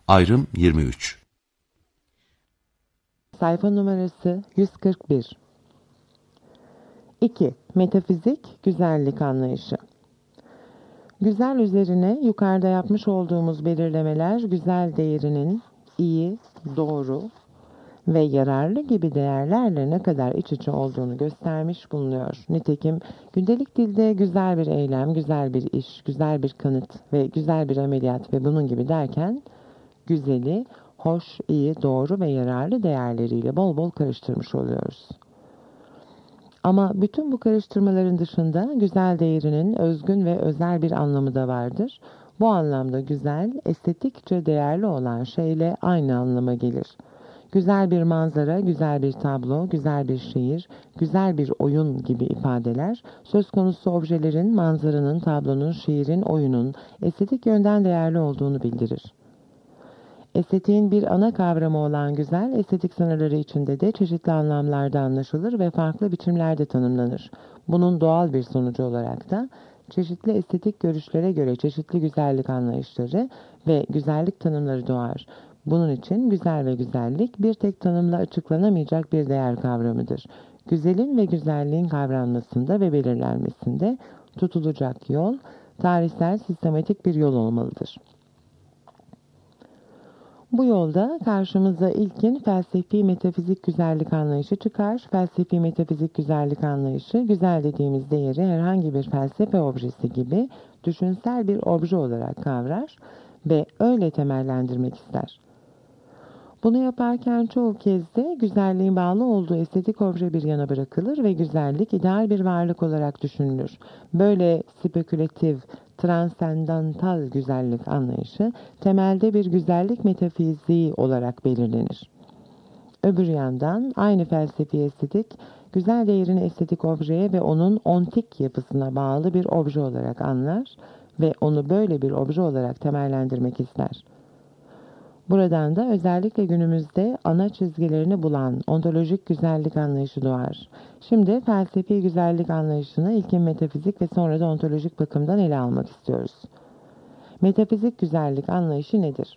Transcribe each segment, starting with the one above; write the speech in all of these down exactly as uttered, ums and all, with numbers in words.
Ayrım yirmi üç. Sayfa numarası yüz kırk bir. iki. Metafizik, güzellik anlayışı. Güzel üzerine yukarıda yapmış olduğumuz belirlemeler güzel değerinin iyi, doğru ve yararlı gibi değerlerle ne kadar iç içe olduğunu göstermiş bulunuyor. Nitekim gündelik dilde güzel bir eylem, güzel bir iş, güzel bir kanıt ve güzel bir ameliyat ve bunun gibi derken güzeli hoş, iyi, doğru ve yararlı değerleriyle bol bol karıştırmış oluyoruz. Ama bütün bu karıştırmaların dışında güzel değerinin özgün ve özel bir anlamı da vardır. Bu anlamda güzel, estetikçe değerli olan şeyle aynı anlama gelir. Güzel bir manzara, güzel bir tablo, güzel bir şiir, güzel bir oyun gibi ifadeler, söz konusu objelerin, manzaranın, tablonun, şiirin, oyunun estetik yönden değerli olduğunu bildirir. Estetiğin bir ana kavramı olan güzel, estetik sınırları içinde de çeşitli anlamlarda anlaşılır ve farklı biçimlerde tanımlanır. Bunun doğal bir sonucu olarak da çeşitli estetik görüşlere göre çeşitli güzellik anlayışları ve güzellik tanımları doğar. Bunun için güzel ve güzellik bir tek tanımla açıklanamayacak bir değer kavramıdır. Güzelin ve güzelliğin kavranmasında ve belirlenmesinde tutulacak yol, tarihsel sistematik bir yol olmalıdır. Bu yolda karşımıza ilkin felsefi metafizik güzellik anlayışı çıkar. Felsefi metafizik güzellik anlayışı, güzel dediğimiz değeri herhangi bir felsefe objesi gibi düşünsel bir obje olarak kavrar ve öyle temellendirmek ister. Bunu yaparken çoğu kez de güzelliğin bağlı olduğu estetik obje bir yana bırakılır ve güzellik ideal bir varlık olarak düşünülür. Böyle spekülatif, transendantal güzellik anlayışı temelde bir güzellik metafiziği olarak belirlenir. Öbür yandan aynı felsefi estetik, güzel değerini estetik objeye ve onun ontik yapısına bağlı bir obje olarak anlar ve onu böyle bir obje olarak temellendirmek ister. Buradan da özellikle günümüzde ana çizgilerini bulan ontolojik güzellik anlayışı doğar. Şimdi felsefi güzellik anlayışını ilkin metafizik ve sonra da ontolojik bakımdan ele almak istiyoruz. Metafizik güzellik anlayışı nedir?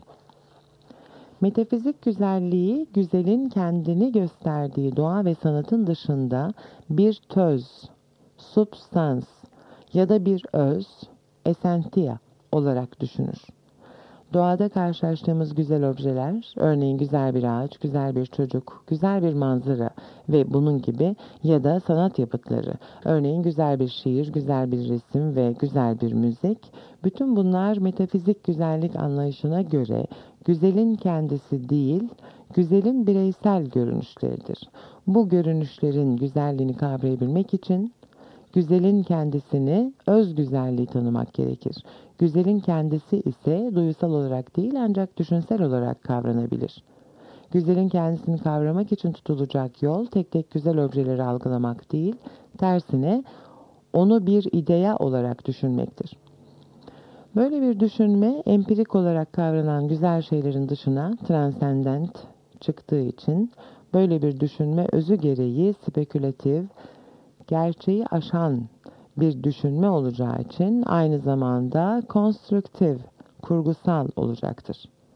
Metafizik güzelliği, güzelin kendini gösterdiği doğa ve sanatın dışında bir töz, substans ya da bir öz, esentia olarak düşünür. Doğada karşılaştığımız güzel objeler, örneğin güzel bir ağaç, güzel bir çocuk, güzel bir manzara ve bunun gibi ya da sanat yapıtları, örneğin güzel bir şiir, güzel bir resim ve güzel bir müzik, bütün bunlar metafizik güzellik anlayışına göre güzelin kendisi değil, güzelin bireysel görünüşleridir. Bu görünüşlerin güzelliğini kavrayabilmek için güzelin kendisini, öz güzelliği tanımak gerekir. Güzelin kendisi ise duysal olarak değil ancak düşünsel olarak kavranabilir. Güzelin kendisini kavramak için tutulacak yol tek tek güzel objeleri algılamak değil, tersine onu bir idea olarak düşünmektir. Böyle bir düşünme empirik olarak kavranan güzel şeylerin dışına transcendent çıktığı için böyle bir düşünme özü gereği spekülatif, gerçeği aşan bir düşünme olacağı için aynı zamanda konstrüktif, kurgusal olacaktır.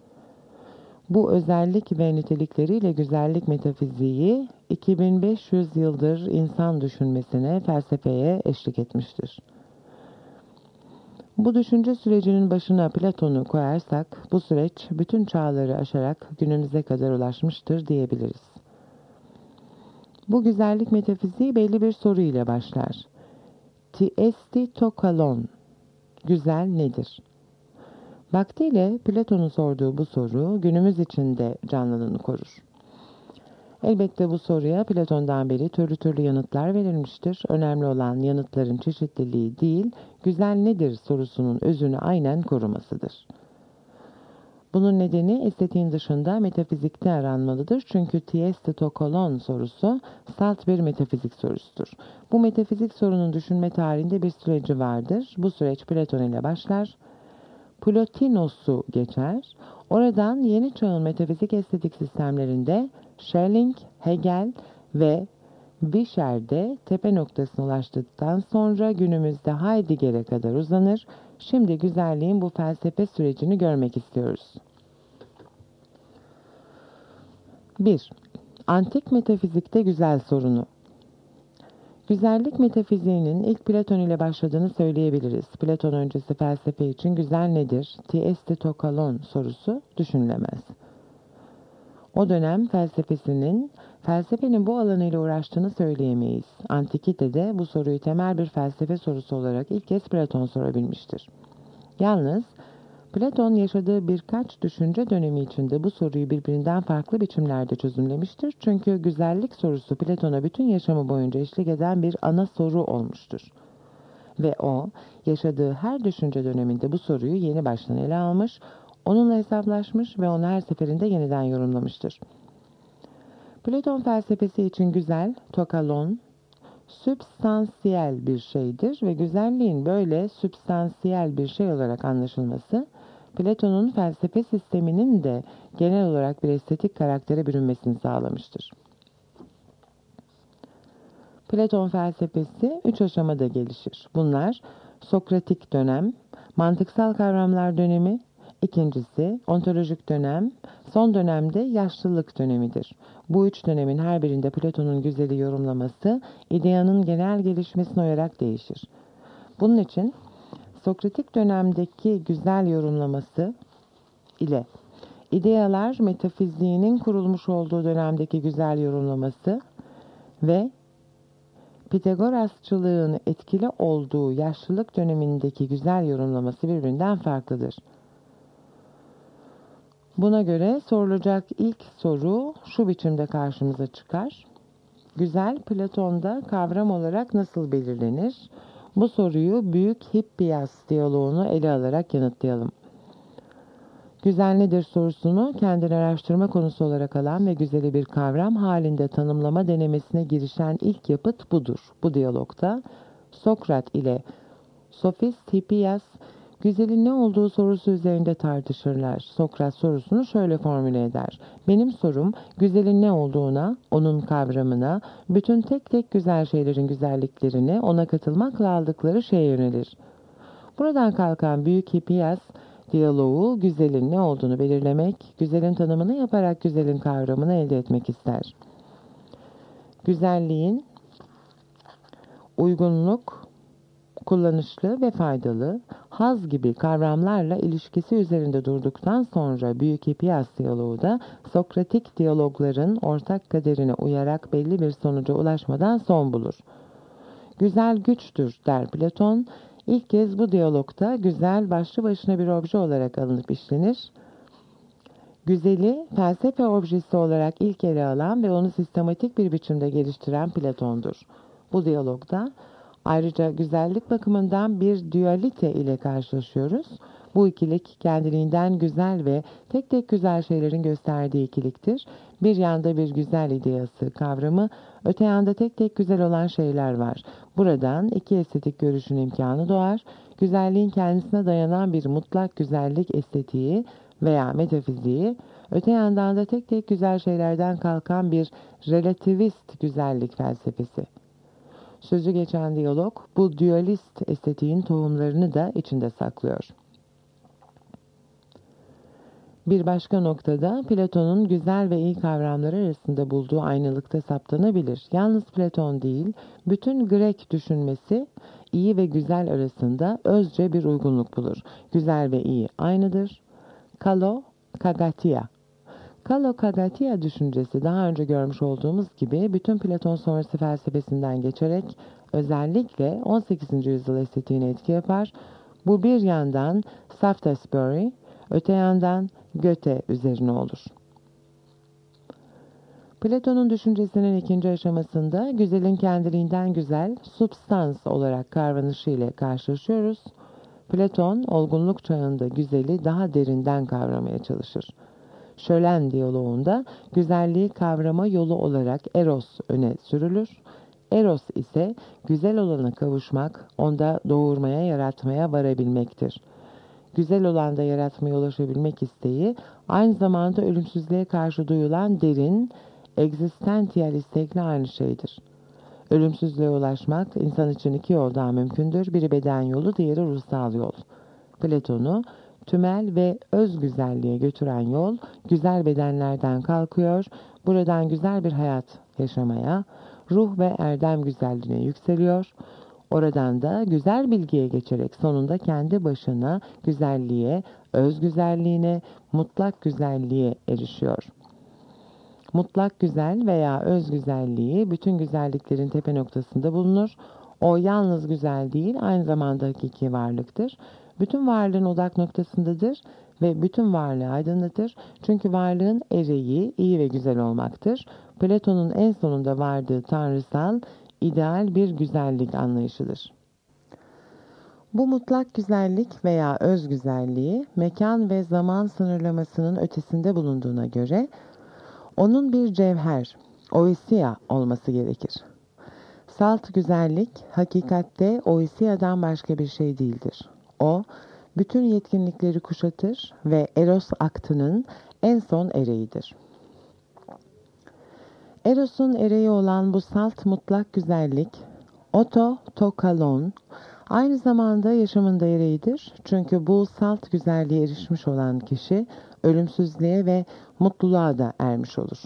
Bu özellik ve nitelikleriyle güzellik metafiziği iki bin beş yüz yıldır insan düşünmesine, felsefeye eşlik etmiştir. Bu düşünce sürecinin başına Platon'u koyarsak bu süreç bütün çağları aşarak günümüze kadar ulaşmıştır diyebiliriz. Bu güzellik metafiziği belli bir soru ile başlar. Ti esti to kalon. Güzel nedir? Vaktiyle Platon'un sorduğu bu soru günümüz içinde canlılığını korur. Elbette bu soruya Platon'dan beri türlü türlü yanıtlar verilmiştir. Önemli olan yanıtların çeşitliliği değil, güzel nedir sorusunun özünü aynen korumasıdır. Bunun nedeni estetiğin dışında metafizikte aranmalıdır. Çünkü Tieste to kolon sorusu salt bir metafizik sorusudur. Bu metafizik sorunun düşünme tarihinde bir süreci vardır. Bu süreç Platon ile başlar. Plotinos'u geçer. Oradan yeni çağın metafizik estetik sistemlerinde Schelling, Hegel ve Vischer'de tepe noktasına ulaştıktan sonra günümüzde Heidegger'e kadar uzanır. Şimdi güzelliğin bu felsefe sürecini görmek istiyoruz. bir. Antik metafizikte güzel sorunu. Güzellik metafiziğinin ilk Platon ile başladığını söyleyebiliriz. Platon öncesi felsefe için güzel nedir? Ti esti to kalon sorusu düşünülemez. O dönem felsefesinin, felsefenin bu alanıyla uğraştığını söyleyemeyiz. Antikite'de bu soruyu temel bir felsefe sorusu olarak ilk kez Platon sorabilmiştir. Yalnız Platon yaşadığı birkaç düşünce dönemi içinde bu soruyu birbirinden farklı biçimlerde çözümlemiştir. Çünkü güzellik sorusu Platon'a bütün yaşamı boyunca eşlik eden bir ana soru olmuştur. Ve o, yaşadığı her düşünce döneminde bu soruyu yeni baştan ele almış, onunla hesaplaşmış ve onu her seferinde yeniden yorumlamıştır. Platon felsefesi için güzel, tokalon, sübstansiyel bir şeydir ve güzelliğin böyle sübstansiyel bir şey olarak anlaşılması, Platon'un felsefe sisteminin de genel olarak bir estetik karaktere bürünmesini sağlamıştır. Platon felsefesi üç aşamada gelişir. Bunlar Sokratik dönem, mantıksal kavramlar dönemi, ikincisi ontolojik dönem, son dönemde yaşlılık dönemidir. Bu üç dönemin her birinde Platon'un güzeli yorumlaması, ideyanın genel gelişmesine uyarak değişir. Bunun için Sokratik dönemdeki güzel yorumlaması ile ideyalar metafiziğinin kurulmuş olduğu dönemdeki güzel yorumlaması ve Pitagorasçılığın etkili olduğu yaşlılık dönemindeki güzel yorumlaması birbirinden farklıdır. Buna göre sorulacak ilk soru şu biçimde karşımıza çıkar. Güzel Platon'da kavram olarak nasıl belirlenir? Bu soruyu Büyük Hippias diyaloğunu ele alarak yanıtlayalım. Güzel nedir sorusunu kendini araştırma konusu olarak alan ve güzeli bir kavram halinde tanımlama denemesine girişen ilk yapıt budur. Bu diyalogta Sokrat ile Sofist Hippias güzelin ne olduğu sorusu üzerinde tartışırlar. Sokrat sorusunu şöyle formüle eder. Benim sorum güzelin ne olduğuna, onun kavramına, bütün tek tek güzel şeylerin güzelliklerini ona katılmakla aldıkları şeye yönelir. Buradan kalkan Büyük Hippias, diyaloğu güzelin ne olduğunu belirlemek, güzelin tanımını yaparak güzelin kavramını elde etmek ister. Güzelliğin uygunluk, kullanışlı ve faydalı, haz gibi kavramlarla ilişkisi üzerinde durduktan sonra Büyük Hippias diyaloğu da Sokratik diyalogların ortak kaderine uyarak belli bir sonuca ulaşmadan son bulur. Güzel güçtür der Platon. İlk kez bu diyalogta güzel başlı başına bir obje olarak alınıp işlenir. Güzeli felsefe objesi olarak ilk ele alan ve onu sistematik bir biçimde geliştiren Platon'dur. Bu diyalogda ayrıca güzellik bakımından bir dualite ile karşılaşıyoruz. Bu ikilik kendiliğinden güzel ve tek tek güzel şeylerin gösterdiği ikiliktir. Bir yanda bir güzel ideyası kavramı, öte yanda tek tek güzel olan şeyler var. Buradan iki estetik görüşün imkanı doğar. Güzelliğin kendisine dayanan bir mutlak güzellik estetiği veya metafiziği, öte yandan da tek tek güzel şeylerden kalkan bir relativist güzellik felsefesi. Sözü geçen diyalog bu dualist estetiğin tohumlarını da içinde saklıyor. Bir başka noktada Platon'un güzel ve iyi kavramları arasında bulduğu aynılıkta saptanabilir. Yalnız Platon değil, bütün Grek düşünmesi iyi ve güzel arasında özce bir uygunluk bulur. Güzel ve iyi aynıdır. Kalo, kagatia. Kalo kagatia düşüncesi daha önce görmüş olduğumuz gibi bütün Platon sonrası felsefesinden geçerek özellikle on sekizinci yüzyıl estetiğine etki yapar. Bu bir yandan Shaftesbury, öte yandan Goethe üzerine olur. Platon'un düşüncesinin ikinci aşamasında güzelin kendiliğinden güzel, substans olarak kavranışı ile karşılaşıyoruz. Platon, olgunluk çağında güzeli daha derinden kavramaya çalışır. Şölen diyaloğunda güzelliği kavrama yolu olarak eros öne sürülür. Eros ise güzel olana kavuşmak, onda doğurmaya, yaratmaya varabilmektir. Güzel olanda yaratmaya ulaşabilmek isteği, aynı zamanda ölümsüzlüğe karşı duyulan derin, egzistansiyel istekle aynı şeydir. Ölümsüzlüğe ulaşmak insan için iki yoldan mümkündür. Biri beden yolu, diğeri ruhsal yol. Platon'u tümel ve öz güzelliğe götüren yol güzel bedenlerden kalkıyor, buradan güzel bir hayat yaşamaya, ruh ve erdem güzelliğine yükseliyor. Oradan da güzel bilgiye geçerek sonunda kendi başına güzelliğe, öz güzelliğine, mutlak güzelliğe erişiyor. Mutlak güzel veya öz güzelliği bütün güzelliklerin tepe noktasında bulunur. O yalnız güzel değil, aynı zamanda hakiki varlıktır. Bütün varlığın odak noktasındadır ve bütün varlığı aydınlatır. Çünkü varlığın ereği iyi ve güzel olmaktır. Platon'un en sonunda vardığı tanrısal, ideal bir güzellik anlayışıdır. Bu mutlak güzellik veya öz güzelliği mekan ve zaman sınırlamasının ötesinde bulunduğuna göre onun bir cevher, ousia olması gerekir. Salt güzellik hakikatte ousia'dan başka bir şey değildir. O, bütün yetkinlikleri kuşatır ve Eros aktının en son ereğidir. Eros'un ereği olan bu salt mutlak güzellik, oto tokalon, aynı zamanda yaşamında ereğidir. Çünkü bu salt güzelliğe erişmiş olan kişi ölümsüzlüğe ve mutluluğa da ermiş olur.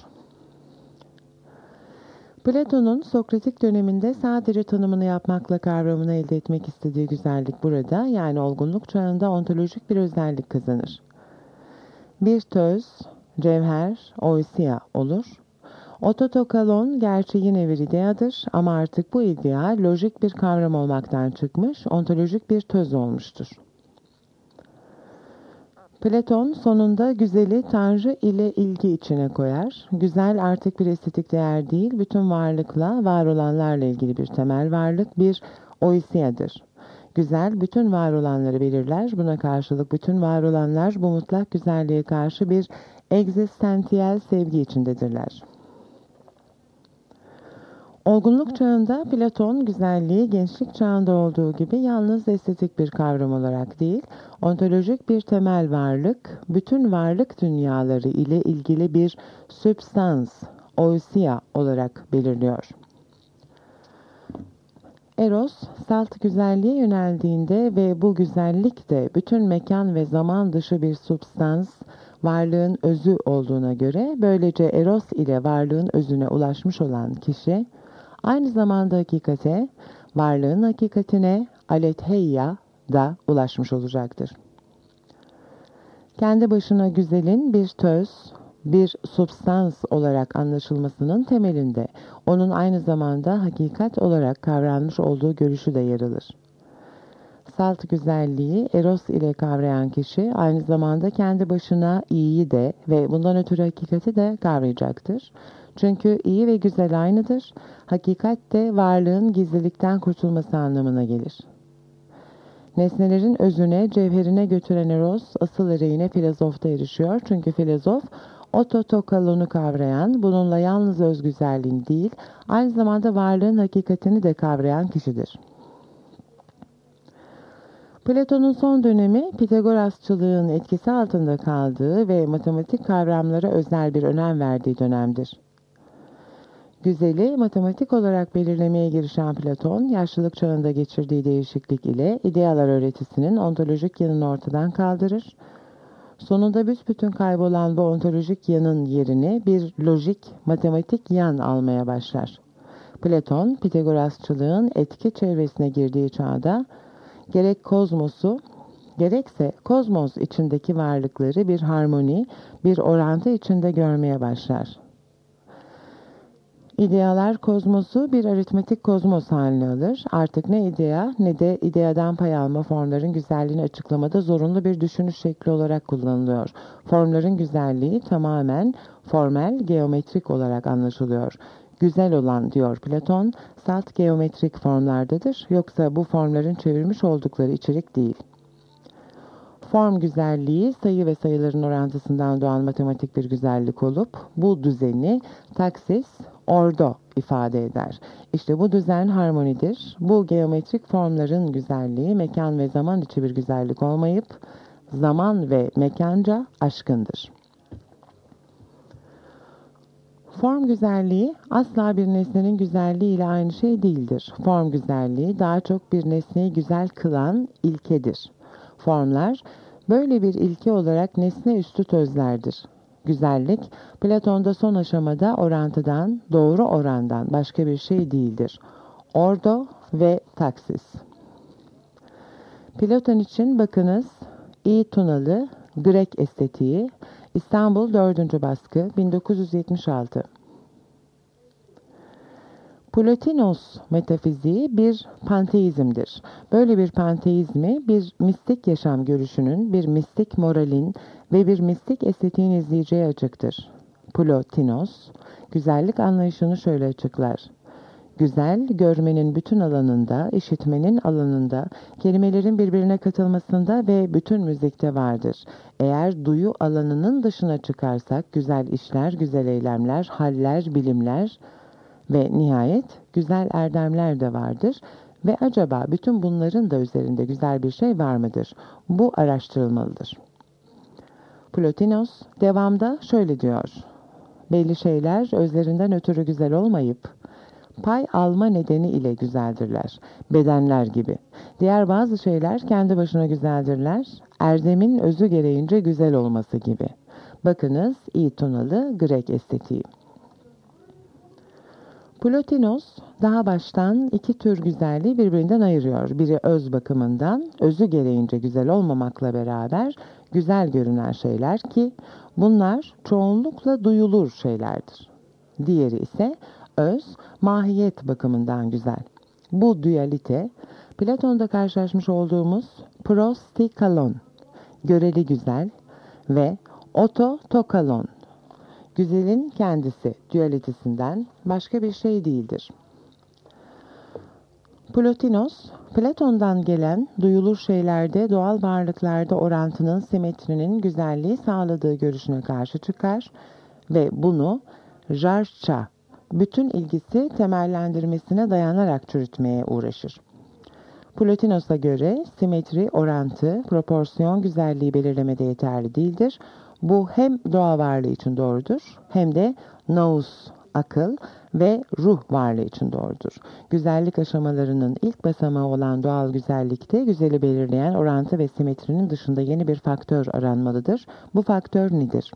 Platon'un Sokratik döneminde sadece tanımını yapmakla kavramını elde etmek istediği güzellik burada, yani olgunluk çağında ontolojik bir özellik kazanır. Bir töz, cevher, ousia olur. Ototokalon gerçi yine bir ideadır ama artık bu idea lojik bir kavram olmaktan çıkmış, ontolojik bir töz olmuştur. Platon sonunda güzeli Tanrı ile ilgi içine koyar. Güzel artık bir estetik değer değil, bütün varlıkla, var olanlarla ilgili bir temel varlık, bir ousia'dır. Güzel bütün var olanları belirler, buna karşılık bütün var olanlar bu mutlak güzelliğe karşı bir egzistansiyel sevgi içindedirler. Olgunluk çağında Platon güzelliği gençlik çağında olduğu gibi yalnız estetik bir kavram olarak değil, ontolojik bir temel varlık, bütün varlık dünyaları ile ilgili bir substans, ousia olarak belirliyor. Eros, salt güzelliğe yöneldiğinde ve bu güzellik de bütün mekan ve zaman dışı bir substans, varlığın özü olduğuna göre, böylece Eros ile varlığın özüne ulaşmış olan kişi, aynı zamanda hakikate, varlığın hakikatine, aletheia da ulaşmış olacaktır. Kendi başına güzelin bir töz, bir substans olarak anlaşılmasının temelinde, onun aynı zamanda hakikat olarak kavranmış olduğu görüşü de yer alır. Salt güzelliği Eros ile kavrayan kişi aynı zamanda kendi başına iyiyi de ve bundan ötürü hakikati de kavrayacaktır. Çünkü iyi ve güzel aynıdır. Hakikat de varlığın gizlilikten kurtulması anlamına gelir. Nesnelerin özüne, cevherine götüren Eros, asıl ereğine filozofta erişiyor. Çünkü filozof, ototokalonu kavrayan, bununla yalnız öz güzelliğin değil, aynı zamanda varlığın hakikatini de kavrayan kişidir. Platon'un son dönemi Pitagorasçılığın etkisi altında kaldığı ve matematik kavramlara özel bir önem verdiği dönemdir. Güzeli matematik olarak belirlemeye girişen Platon, yaşlılık çağında geçirdiği değişiklik ile idealar öğretisinin ontolojik yanını ortadan kaldırır. Sonunda büsbütün kaybolan bu ontolojik yanın yerini bir lojik, matematik yan almaya başlar. Platon, Pitagorasçılığın etki çevresine girdiği çağda, gerek kozmosu, gerekse kozmos içindeki varlıkları bir harmoni, bir orantı içinde görmeye başlar. İdealar kozmosu bir aritmetik kozmos haline alır. Artık ne idea ne de ideadan pay alma formların güzelliğini açıklamada zorunlu bir düşünüş şekli olarak kullanılıyor. Formların güzelliği tamamen formel, geometrik olarak anlaşılıyor. Güzel olan, diyor Platon, salt geometrik formlardadır. Yoksa bu formların çevirmiş oldukları içerik değil. Form güzelliği sayı ve sayıların orantısından doğan matematik bir güzellik olup bu düzeni taksis, ordo ifade eder. İşte bu düzen harmonidir. Bu geometrik formların güzelliği mekan ve zaman içi bir güzellik olmayıp zaman ve mekanca aşkındır. Form güzelliği asla bir nesnenin güzelliği ile aynı şey değildir. Form güzelliği daha çok bir nesneyi güzel kılan ilkedir. Formlar Böyle bir ilke olarak nesne üstü tözlerdir. Güzellik, Platon'da son aşamada orantıdan, doğru orandan başka bir şey değildir. Ordo ve taksis. Platon için bakınız, İ. Tunalı, Grek Estetiği, İstanbul dördüncü baskı, bin dokuz yüz yetmiş altı. Plotinos metafiziği bir panteizmdir. Böyle bir panteizmi bir mistik yaşam görüşünün, bir mistik moralin ve bir mistik estetiğin izleyeceği açıktır. Plotinos, güzellik anlayışını şöyle açıklar. Güzel, görmenin bütün alanında, işitmenin alanında, kelimelerin birbirine katılmasında ve bütün müzikte vardır. Eğer duyu alanının dışına çıkarsak, güzel işler, güzel eylemler, haller, bilimler ve nihayet güzel erdemler de vardır. Ve acaba bütün bunların da üzerinde güzel bir şey var mıdır? Bu araştırılmalıdır. Plotinos devamda şöyle diyor. Belli şeyler özlerinden ötürü güzel olmayıp, pay alma nedeni ile güzeldirler. Bedenler gibi. Diğer bazı şeyler kendi başına güzeldirler. Erdemin özü gereğince güzel olması gibi. Bakınız İ. Tunalı Grek Estetiği. Plotinos daha baştan iki tür güzelliği birbirinden ayırıyor. Biri öz bakımından, özü gereğince güzel olmamakla beraber güzel görünen şeyler ki bunlar çoğunlukla duyulur şeylerdir. Diğeri ise öz, mahiyet bakımından güzel. Bu dualite, Platon'da karşılaşmış olduğumuz prostikalon, göreli güzel ve ototokalon, güzelin kendisi dualitesinden başka bir şey değildir. Plotinos, Platon'dan gelen duyulur şeylerde doğal varlıklarda orantının, simetrinin güzelliği sağladığı görüşüne karşı çıkar ve bunu Jarça, bütün ilgisi temellendirmesine dayanarak çürütmeye uğraşır. Plotinos'a göre simetri, orantı, proporsiyon güzelliği belirlemede yeterli değildir. Bu hem doğa varlığı için doğrudur hem de nous, akıl ve ruh varlığı için doğrudur. Güzellik aşamalarının ilk basamağı olan doğal güzellikte güzeli belirleyen orantı ve simetrinin dışında yeni bir faktör aranmalıdır. Bu faktör nedir?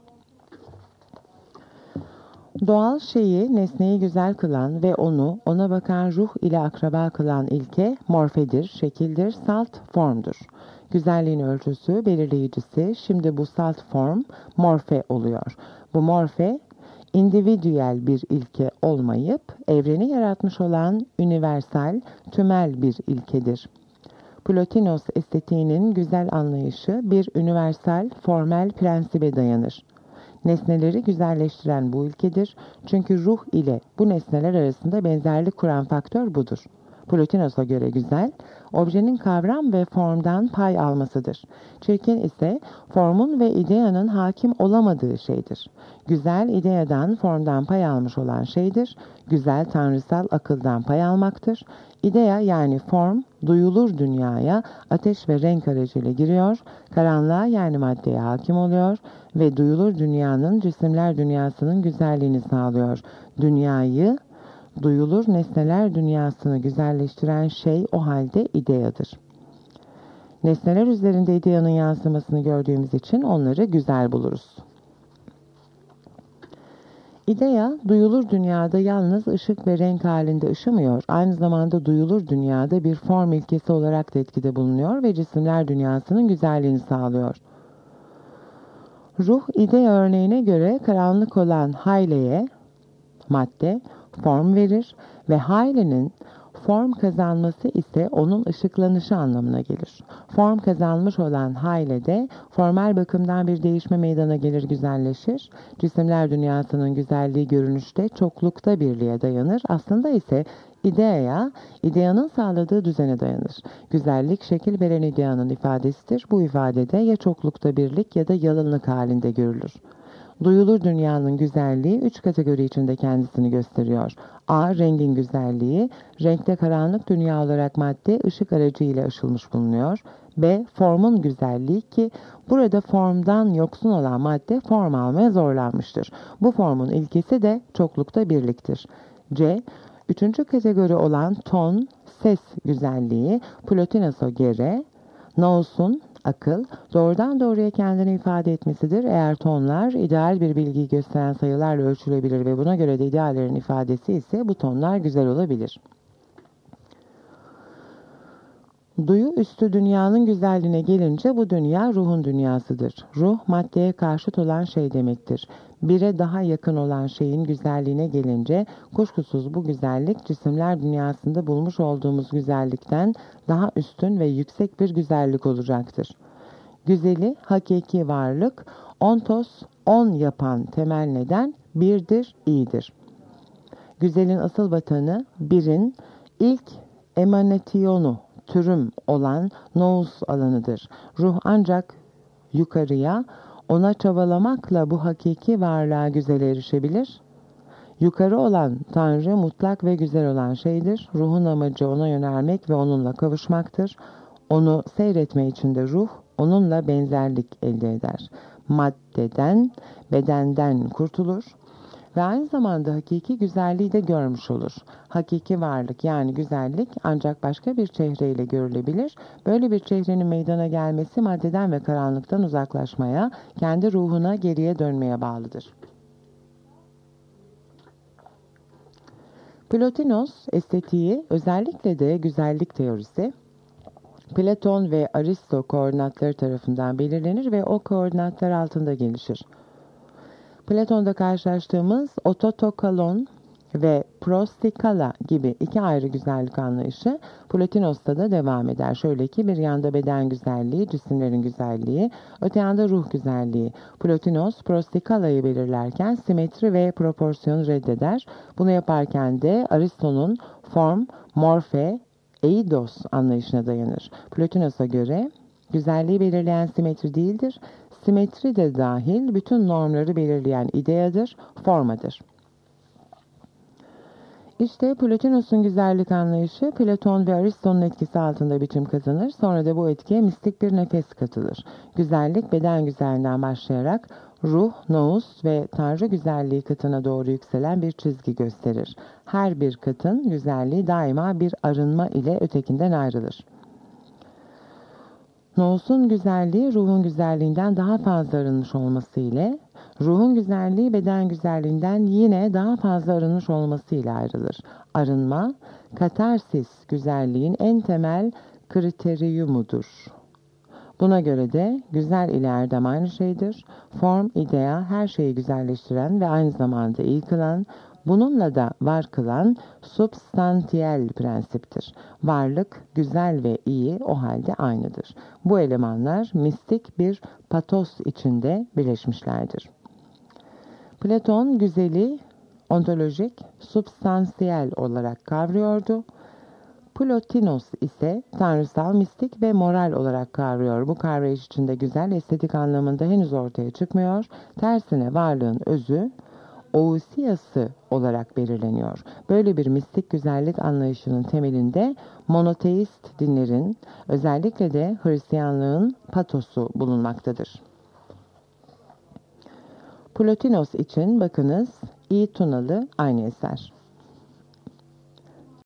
Doğal şeyi, nesneyi güzel kılan ve onu, ona bakan ruh ile akraba kılan ilke morfedir, şekildir, salt formdur. Güzelliğin ölçüsü, belirleyicisi, şimdi bu salt form morfe oluyor. Bu morfe, individüel bir ilke olmayıp, evreni yaratmış olan universal, tümel bir ilkedir. Plotinos estetiğinin güzel anlayışı bir universal, formel prensibe dayanır. Nesneleri güzelleştiren bu ilkedir. Çünkü ruh ile bu nesneler arasında benzerlik kuran faktör budur. Plotinos'a göre güzel, objenin kavram ve formdan pay almasıdır. Çirkin ise formun ve ideyanın hakim olamadığı şeydir. Güzel, ideyadan, formdan pay almış olan şeydir. Güzel, tanrısal akıldan pay almaktır. İdeya yani form, duyulur dünyaya ateş ve renk aracıyla giriyor, karanlığa yani maddeye hakim oluyor ve duyulur dünyanın cisimler dünyasının güzelliğini sağlıyor. Dünyayı, duyulur nesneler dünyasını güzelleştiren şey o halde ideyadır. Nesneler üzerinde ideyanın yansımasını gördüğümüz için onları güzel buluruz. İdeya, duyulur dünyada yalnız ışık ve renk halinde ışımıyor, aynı zamanda duyulur dünyada bir form ilkesi olarak da etkide bulunuyor ve cisimler dünyasının güzelliğini sağlıyor. Ruh, ideya örneğine göre karanlık olan hayleye, madde, form verir ve haylenin form kazanması ise onun ışıklanışı anlamına gelir. Form kazanmış olan haylede formel bakımdan bir değişme meydana gelir, güzelleşir. Cisimler dünyasının güzelliği görünüşte çoklukta birliğe dayanır. Aslında ise ideaya, ideyanın sağladığı düzene dayanır. Güzellik şekil veren ideyanın ifadesidir. Bu ifadede ya çoklukta birlik ya da yalınlık halinde görülür. Duyulur dünyanın güzelliği üç kategori içinde kendisini gösteriyor. A. Rengin güzelliği. Renkte karanlık dünya olarak madde ışık aracıyla ışılmış bulunuyor. B. Formun güzelliği ki burada formdan yoksun olan madde form almaya zorlanmıştır. Bu formun ilkesi de çoklukta birliktir. C. Üçüncü kategori olan ton, ses güzelliği Plotinos'a göre Nous'un Akıl, doğrudan doğruya kendini ifade etmesidir. Eğer tonlar ideal bir bilgiyi gösteren sayılarla ölçülebilir ve buna göre de ideallerin ifadesi ise bu tonlar güzel olabilir. Duyu üstü dünyanın güzelliğine gelince bu dünya ruhun dünyasıdır. Ruh maddeye karşıt olan şey demektir. Bire daha yakın olan şeyin güzelliğine gelince kuşkusuz bu güzellik cisimler dünyasında bulmuş olduğumuz güzellikten daha üstün ve yüksek bir güzellik olacaktır. Güzeli hakiki varlık, ontos, on yapan temel neden birdir, iyidir. Güzelin asıl vatanı birin ilk emanasyonu, türüm olan nous alanıdır. Ruh ancak yukarıya, ona çabalamakla bu hakiki varlığa güzel erişebilir. Yukarı olan Tanrı mutlak ve güzel olan şeydir. Ruhun amacı ona yönelmek ve onunla kavuşmaktır. Onu seyretme için de ruh onunla benzerlik elde eder. Maddeden, bedenden kurtulur ve aynı zamanda hakiki güzelliği de görmüş olur. Hakiki varlık yani güzellik ancak başka bir çehreyle görülebilir. Böyle bir çehrenin meydana gelmesi maddeden ve karanlıktan uzaklaşmaya, kendi ruhuna geriye dönmeye bağlıdır. Plotinos estetiği, özellikle de güzellik teorisi, Platon ve Aristo koordinatları tarafından belirlenir ve o koordinatlar altında gelişir. Platon'da karşılaştığımız ototokalon ve prostikala gibi iki ayrı güzellik anlayışı Plotinos'ta da devam eder. Şöyle ki bir yanda beden güzelliği, cisimlerin güzelliği, öte yanda ruh güzelliği. Plotinos prostikala'yı belirlerken simetri ve proporsiyonu reddeder. Bunu yaparken de Aristo'nun form, morfe, eidos anlayışına dayanır. Plotinos'a göre güzelliği belirleyen simetri değildir. Simetri de dahil bütün normları belirleyen ideyadır, formadır. İşte Plotinos'un güzellik anlayışı Platon ve Aristo'nun etkisi altında biçim kazanır. Sonra da bu etkiye mistik bir nefes katılır. Güzellik beden güzelliğinden başlayarak ruh, nous ve Tanrı güzelliği katına doğru yükselen bir çizgi gösterir. Her bir katın güzelliği daima bir arınma ile ötekinden ayrılır. Nous'un güzelliği ruhun güzelliğinden daha fazla arınmış olması ile, ruhun güzelliği beden güzelliğinden yine daha fazla arınmış olması ile ayrılır. Arınma, katarsis güzelliğin en temel kriteriyumudur. Buna göre de güzel ile erdem aynı şeydir. Form, idea her şeyi güzelleştiren ve aynı zamanda iyi kılan, bununla da var kılan substantiyel prensiptir. Varlık, güzel ve iyi o halde aynıdır. Bu elemanlar mistik bir patos içinde birleşmişlerdir. Platon güzeli ontolojik, substansiyel olarak kavruyordu. Plotinos ise tanrısal, mistik ve moral olarak kavruyor. Bu kavrayış içinde güzel, estetik anlamında henüz ortaya çıkmıyor. Tersine varlığın özü, ousiası olarak belirleniyor. Böyle bir mistik güzellik anlayışının temelinde monoteist dinlerin, özellikle de Hristiyanlığın patosu bulunmaktadır. Plotinos için bakınız, İ Tunalı aynı eser.